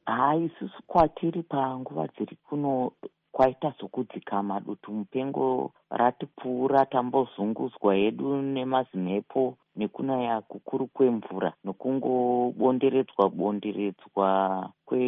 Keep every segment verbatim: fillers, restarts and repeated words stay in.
Hai, isusu kwatiri panguva dziri kuno kwaita sokudzikama dutu mupengo ratipfuura, tambozungudzwa hedu nemazimhepo nekunaya kukuru kwemvura nekungobonderedzwa bonderedzwa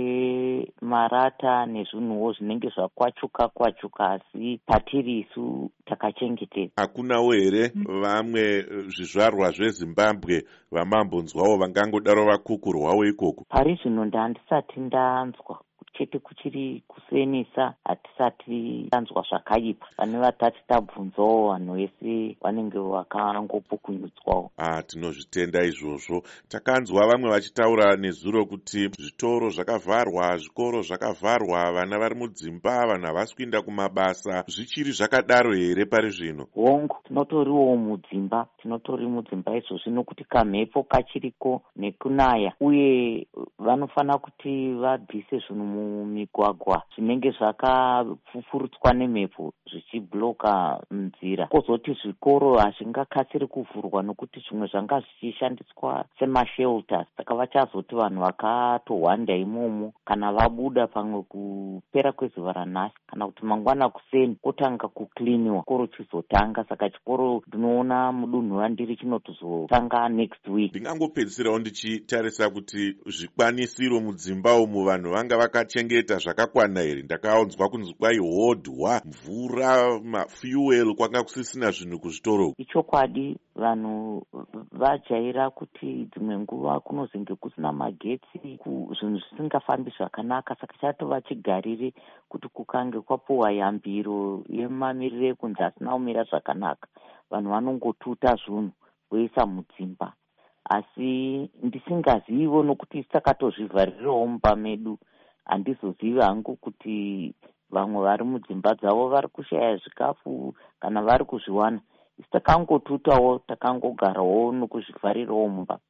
kwemarata nezvinhuwo zvinenge zvakwachuka kwachuka, asi patiri isu takachengetedza. Hakunawo here vamwe zvizvarwa zveZimbabwe vamambonzwawo vangangodaro vakukurwawo ikoko? Pari zvino ndandisati ndanzwa, chete kuchiri kusenisa, hatisati tanzwa zvakaipa. Pane vatati tabvunzawo vanhu vese vanenge vakangopukunyutswawo. Ah, tinozvitenda izvozvo. Takanzwa vamwe vachitaura nezuro kuti zvitoro zvakavharwa, zvikoro zvakavharwa, vana vari mudzimba, vanhu havasi kuinda kumabasa. Zvichiri zvakadaro here pari zvino? Hongu, tinotoriwo mudzimba, tinotori mudzimba izvozvi nokuti kamhepo kachiriko nekunaya, uye vanofana kuti vabvise zvinhu mumigwagwa zvinenge zvakapfufurutswa nemhepo zvichibloka nzira. Kozoti zvikoro hazvingakasiri kuvhurwa nokuti zvimwe zvanga zvichishandiswa semashelters, saka vachazoti vanhu vakatohwanda imomo kana vabuda pamwe kupera kwezuva ranhasi kana kuti mangwana kuseni kotanga kukliniwa, chikoro chizotanga. Saka chikoro ndinoona mudunhu randiri chinotozotanga next week. Ndingangopedzisirawo ndichitarisa kuti zvikwanisiro mudzimba umu vanhu vanga vakachengeta zvakakwana here. Ndakaonzwa kunzi kwai hodhwa, mvura, mafuel, kwanga kusisina zvinhu kuzvitoro. Ichokwadi, vanhu vajaira kuti dzimwe nguva kunozenge kusina magetsi, zvinhu zvisingafambi zvakanaka. Saka chatova chigarire kuti kukange kwapuhwa yambiro yemamiriro ekunzi asina kumira zvakanaka, vanhu vanongotuta zvinhu voisa mudzimba. Asi ndisingazivo nokuti takatozvivharirawo mumba medu, handizozivi hangu kuti vamwe vari mudzimba dzavo vari kushaya zvikafu kana vari kuzviwana. Isi takangotutawo, takangogarawo nokuzvivharirawo mumba.